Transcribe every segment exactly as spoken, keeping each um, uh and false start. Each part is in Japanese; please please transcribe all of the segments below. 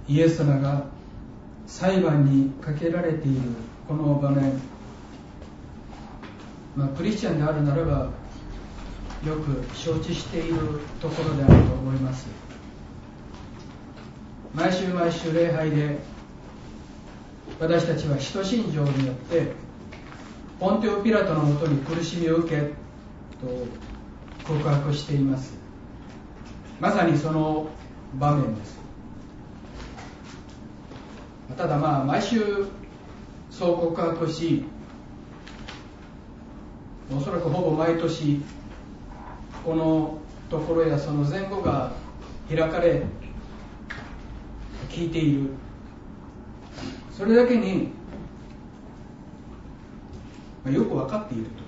イエス様が裁判にかけられているこの場面、まあ、クリスチャンであるならばよく承知しているところであると思います。毎週毎週礼拝で私たちは使徒信条によってポンテオピラトのもとに苦しみを受けと告白しています。まさにその場面です。ただまあ毎週そう告白し、おそらくほぼ毎年このところやその前後が開かれ聞いている。それだけによく分かっていると、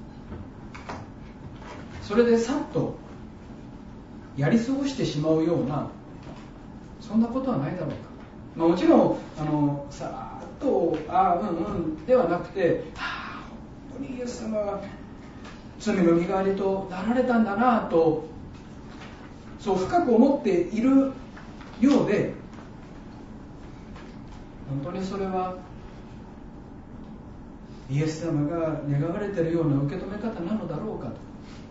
それでさっとやり過ごしてしまうようなそんなことはないだろうか。まあ、もちろんあのさらっとああうんうんではなくて、はあ本当にイエス様は罪の身代わりとなられたんだなとそう深く思っているようで、本当にそれはイエス様が願われているような受け止め方なのだろうかと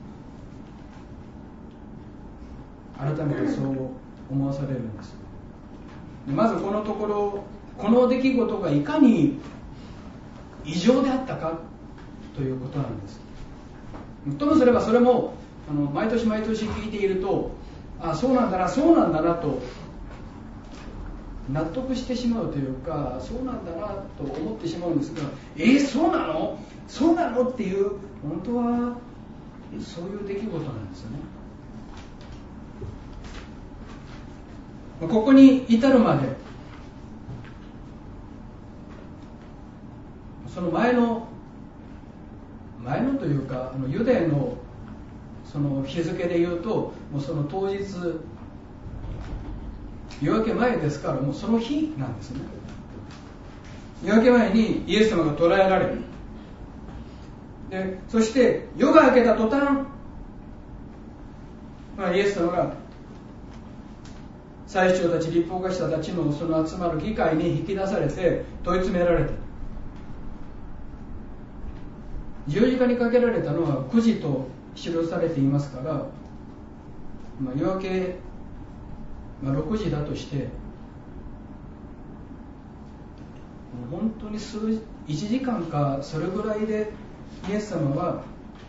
改めてそう思わされるんです。まずこのところ、この出来事がいかに異常であったかということなんです。ともすればそれもあの毎年毎年聞いていると、あそうなんだなそうなんだなと納得してしまうというか、そうなんだなと思ってしまうんですが、えー、そうなのそうなのっていう、本当はそういう出来事なんですよね。ここに至るまで、その前の前のというかあのユダヤのその日付で言うと、もうその当日夜明け前ですから、もうその日なんですね。夜明け前にイエス様が捕らえられる。でそして夜が明けた途端、まあ、イエス様が祭司長たち律法学者たちのその集まる議会に引き出されて問い詰められた。十字架にかけられたのはくじと記されていますから、まあ、夜明け、まあ、ろくじだとして、本当に数いちじかんかそれぐらいでイエス様は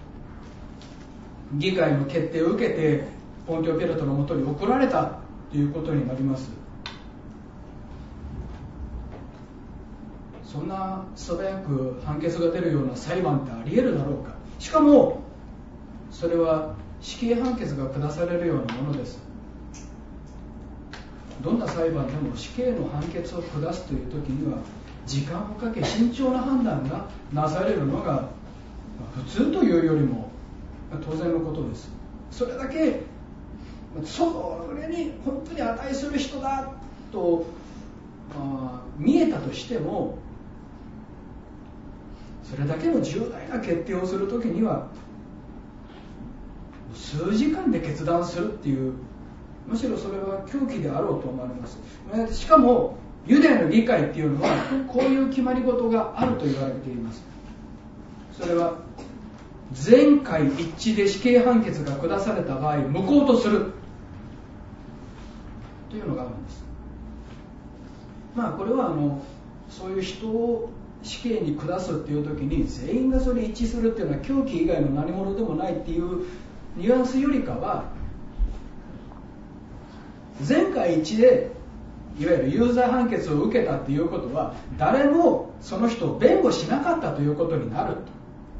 議会の決定を受けてポンテオピラトのもとに送られたということになります。そんな素早く判決が出るような裁判ってあり得るだろうか。しかもそれは死刑判決が下されるようなものです。どんな裁判でも死刑の判決を下すという時には時間をかけ慎重な判断がなされるのが普通というよりも当然のことです。それだけそれに本当に値する人だと、まあ、見えたとしても、それだけの重大な決定をするときには数時間で決断するっていう、むしろそれは狂気であろうと思われます。しかもユダヤの議会っていうのはこういう決まり事があると言われています。それは全会一致で死刑判決が下された場合無効とするというのがあるんです。まあこれはあのそういう人を死刑に下すっていう時に全員がそれ一致するっていうのは狂気以外の何者でもないっていうニュアンスよりかは、全会一致でいわゆる有罪判決を受けたっていうことは誰もその人を弁護しなかったということになると。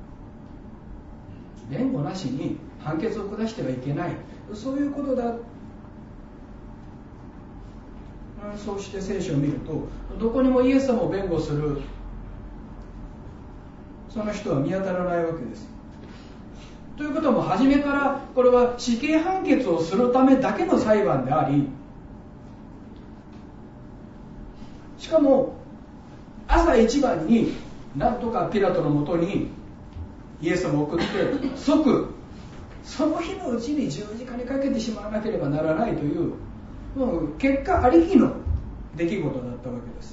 弁護なしに判決を下してはいけない、そういうことだ。そうして聖書を見るとどこにもイエス様を弁護するその人は見当たらないわけです。ということはもう初めからこれは死刑判決をするためだけの裁判であり、しかも朝一番になんとかピラトのもとにイエス様を送って即その日のうちに十字架にかけてしまわなければならないという、もう結果ありきの出来事だったわけです。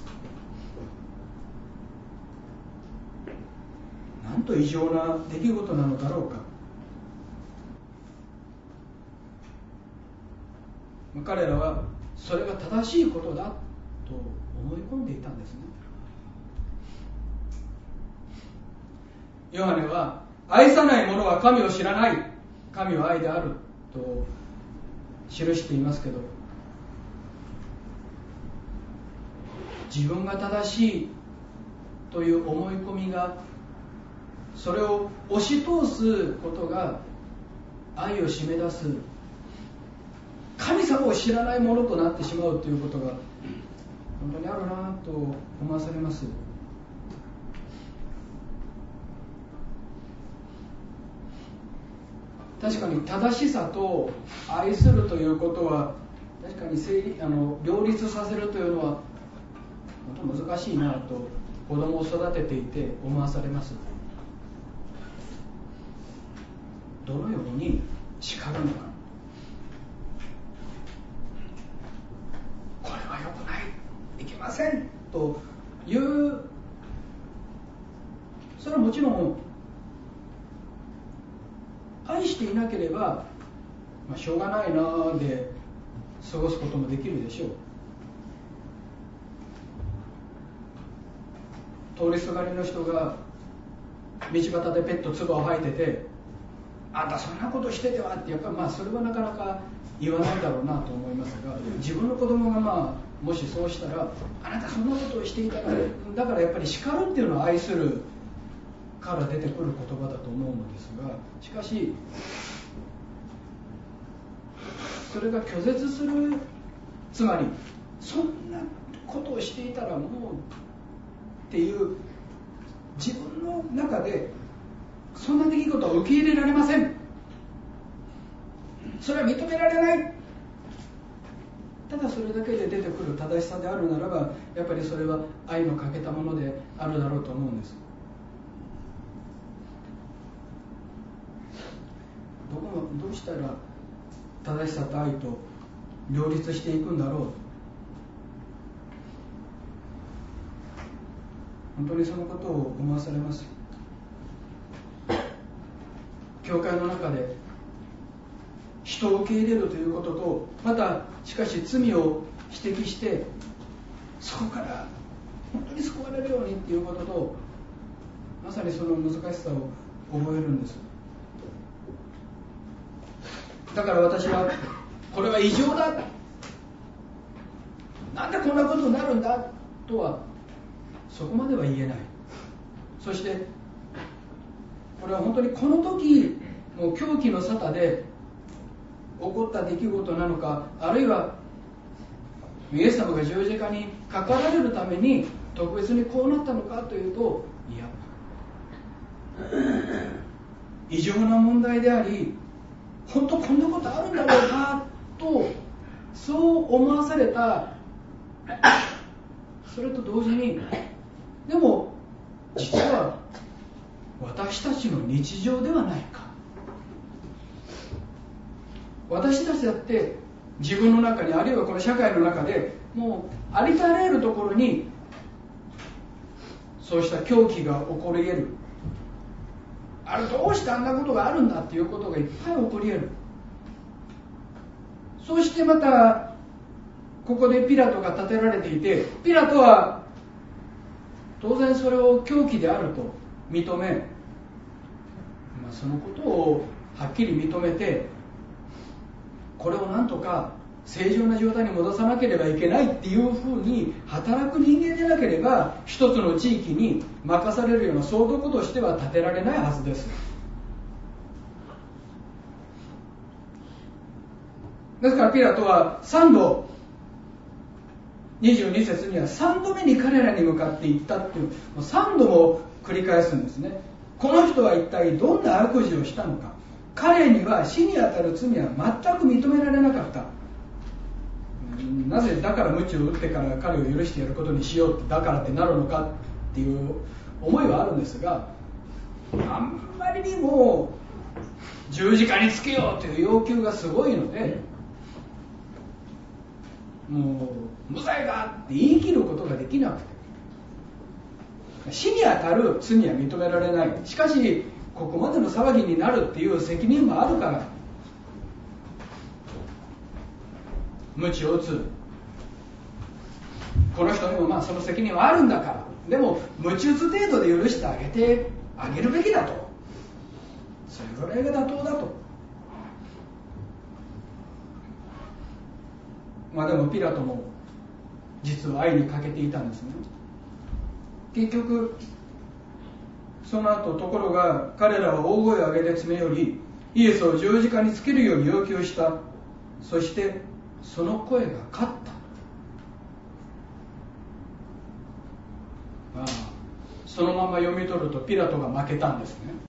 なんと異常な出来事なのだろうか。彼らはそれが正しいことだと思い込んでいたんですね。ヨハネは愛さない者は神を知らない、神は愛であると記していますけど、自分が正しいという思い込みが、それを押し通すことが愛を締め出す、神様を知らないものとなってしまうということが本当にあるなと思わされます。確かに正しさと愛するということは確かに整理あの両立させるというのは本当難しいなと子供を育てていて思わされます。どのように叱るのか、これは良くない、いけませんという、それはもちろん愛していなければ、まあ、しょうがないなで過ごすこともできるでしょう。通りすがりの人が道端でペット唾を吐いてて、あんたそんなことしててはって、やっぱりまあそれはなかなか言わないだろうなと思いますが、自分の子供がまあもしそうしたら、あなたそんなことをしていたから、だからやっぱり叱るっていうのは愛するから出てくる言葉だと思うのですが、しかしそれが拒絶する、つまりそんなことをしていたらもうっていう自分の中でそんな出来事を受け入れられません、それは認められない、ただそれだけで出てくる正しさであるならば、やっぱりそれは愛の欠けたものであるだろうと思うんです。どこもどうしたら正しさと愛と両立していくんだろう、本当にそのことを思わされます。教会の中で人を受け入れるということと、またしかし罪を指摘してそこから本当に救われるようにということと、まさにその難しさを覚えるんです。だから私はこれは異常だ、なんでこんなことになるんだとはそこまでは言えない。そしてこれは本当にこの時もう狂気の沙汰で起こった出来事なのか、あるいはイエス様が十字架にかかられるために特別にこうなったのかというと、いや、異常な問題であり、本当こんなことあるんだろうかとそう思わされた。それと同時に、でも実は私たちの日常ではないか、私たちだって自分の中に、あるいはこの社会の中でもうありとあらゆるところにそうした狂気が起こり得る、あれどうしてあんなことがあるんだっていうことがいっぱい起こり得る。そしてまたここでピラトが立てられていて、ピラトは当然それを狂気であると認め、まあ、そのことをはっきり認めて、これをなんとか正常な状態に戻さなければいけないっていうふうに働く人間でなければ、一つの地域に任されるような総督としては立てられないはずです。ですからピラトはさんど、にじゅうに節にはさんどめに彼らに向かって言ったっていう、さんども繰り返すんですね。この人は一体どんな悪事をしたのか、彼には死にあたる罪は全く認められなかった。なぜだから鞭を打ってから彼を許してやることにしようって、だからってなるのかっていう思いはあるんですが、あんまりにも十字架につけようという要求がすごいので、もう無罪だって言い切ることができなくて、死に当たる罪は認められない。しかしここまでの騒ぎになるっていう責任もあるから、鞭を打つ。この人にもまあその責任はあるんだから、でも鞭打つ程度で許してあげてあげるべきだと、それぐらいが妥当だと。まあでもピラトも実は愛に欠けていたんですね。結局その後、ところが彼らは大声を上げて詰め寄り、イエスを十字架につけるように要求した。そしてその声が勝った。まあ、そのまま読み取るとピラトが負けたんですね。